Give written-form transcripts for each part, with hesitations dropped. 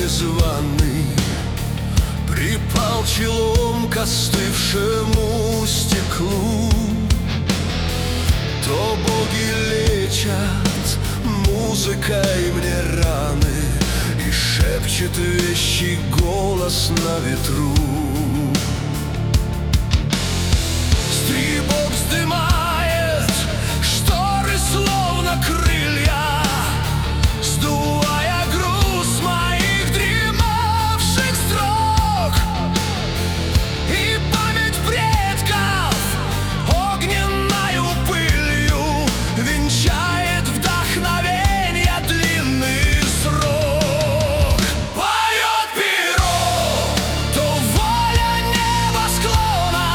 незваный припал челом к остывшему стеклу. То боги лечат музыкой мне раны, и шепчет вещий голос на ветру. Стрибок вздымает шторы, словно крылья, сдувая груз моих дремавших строк. И память предков огненною пылью венчает вдохновенье длинный срок. Поет перо, то воля небосклона,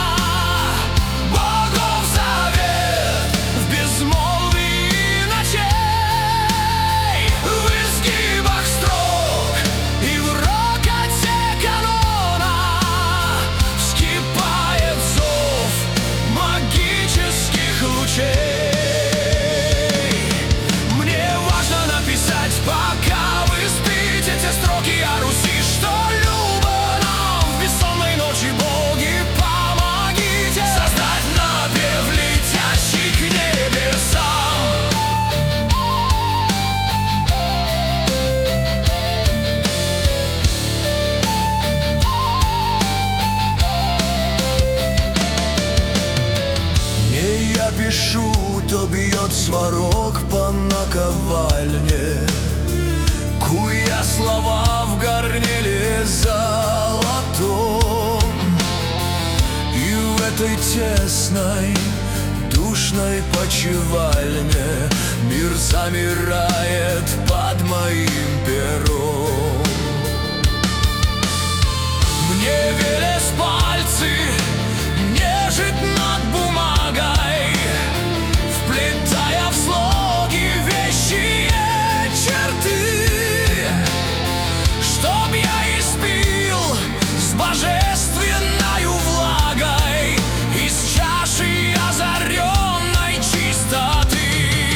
богов завет в безмолвии ночей, в изгибах строк и в рокоте канона вскипает зов магических лучей. Мне важно написать, пока вы спите, те строки о Руси, что любо нам в бессонной ночи. Боги, помогите создать напев, летящий к небесам. Не я пишу, то бьет сварог по наковальне, куя слова в горниле золотом. И в этой тесной, душной почивальне мир замирает под моим пером. Мне велес пальцы нежить над бумагой, вплетая в слоги вещие черты, чтоб я испил с божественною влагой из чаши озаренной чистоты.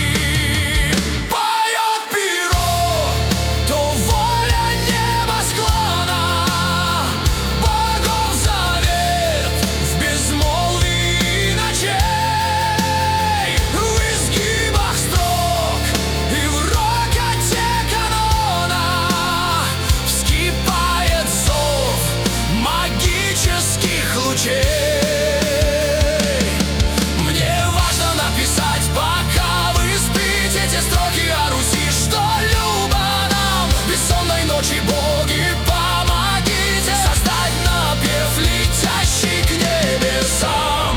Поет перо, то воля небосклона, богов завет в безмолвии ночей, в изгибах строк и в рокоте канона вскипает зов магических лучей. Мне важно написать, пока вы спите, те строки о Руси, что любо нам в бессонной ночи. Боги, помогите создать напев, летящий к небесам.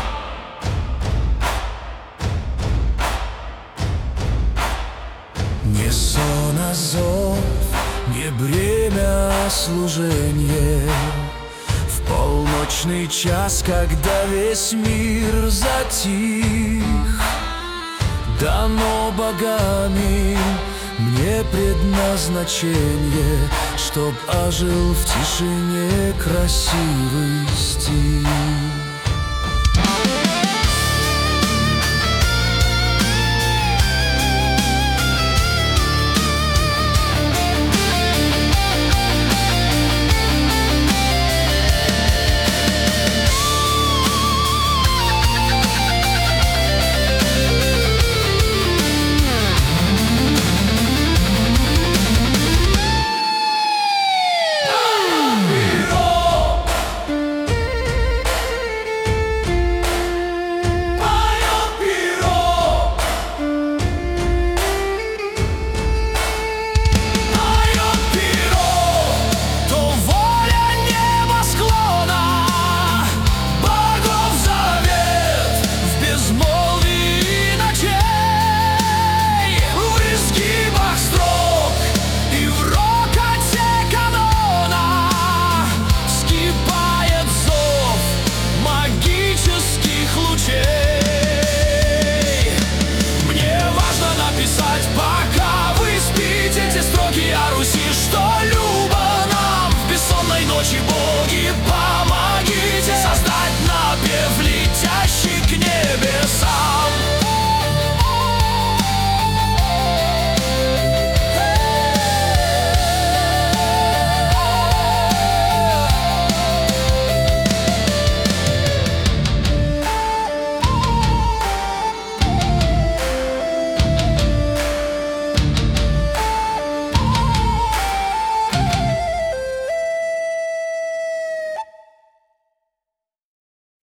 Не сон, а зов, не бремя, а служение. В полночный час, когда весь мир затих, дано богами мне предназначение, чтоб ожил в тишине красивый стих.